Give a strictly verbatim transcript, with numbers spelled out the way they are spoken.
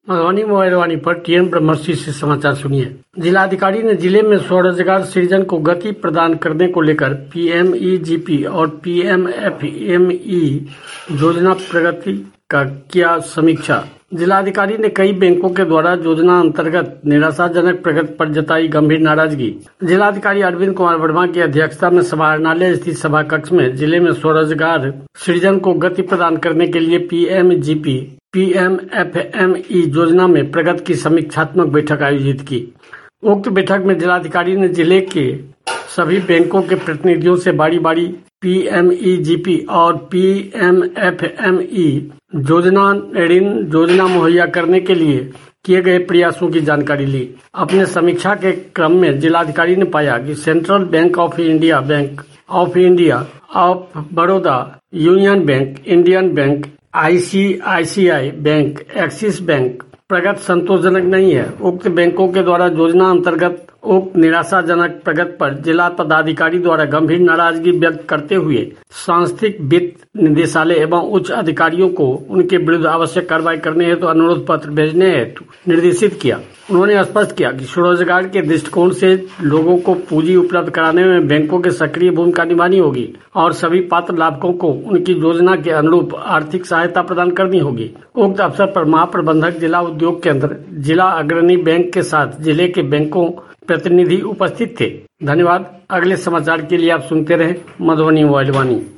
Madhubani mobile वाणी पर TN ब्रह्मश्री से समाचार सुनिए। जिलाधिकारी ने जिले में स्वरोजगार सृजन को गति प्रदान करने को लेकर पीएमईजीपी और पीएमएफएमई योजना प्रगति का किया समीक्षा। जिलाधिकारी ने कई बैंकों के द्वारा योजना अंतर्गत निराशाजनक प्रगति पर जताई गंभीर नाराजगी। जिलाधिकारी अरविंद कुमार वर्मा की अध्यक्षता में समाहरणालय स्थित सभा कक्ष में जिले में स्वरोजगार सृजन को गति प्रदान करने के लिए पीएमजीपी पीएमएफएमई योजना में प्रगति की समीक्षात्मक बैठक आयोजित की। उक्त बैठक में जिलाधिकारी ने जिले के सभी बैंकों के प्रतिनिधियों से बारी बारी पीएमईजीपी और पीएमएफएमई योजना ऋण योजना मुहैया करने के लिए किए गए प्रयासों की जानकारी ली। अपने समीक्षा के क्रम में जिलाधिकारी ने पाया कि Central Bank of India, Bank of India of Baroda, Union Bank, Indian Bank, ICICI Bank, Axis Bank प्रगति संतोषजनक नहीं है। उक्त बैंकों के द्वारा योजना अंतर्गत उक्त निराशाजनक प्रगति पर जिला पदाधिकारी द्वारा गंभीर नाराजगी व्यक्त करते हुए सांस्थिक वित्त निदेशालय एवं उच्च अधिकारियों को उनके विरुद्ध आवश्यक कार्रवाई करने हेतु तो अनुरोध पत्र भेजने हेतु निर्देशित किया। उन्होंने स्पष्ट किया कि स्वरोजगार के दृष्टिकोण से लोगों को पूंजी उपलब्ध कराने में बैंकों की सक्रिय भूमिका निभानी होगी और सभी पात्र लाभुकों को उनकी योजना के अनुरूप आर्थिक सहायता प्रदान करनी होगी। उक्त अवसर पर महाप्रबंधक जिला उद्योग केंद्र, जिला अग्रणी बैंक के साथ जिले के बैंकों प्रतिनिधि उपस्थित थे। धन्यवाद। अगले समाचार के लिए आप सुनते रहे मधुबनी मोबाइल वाणी।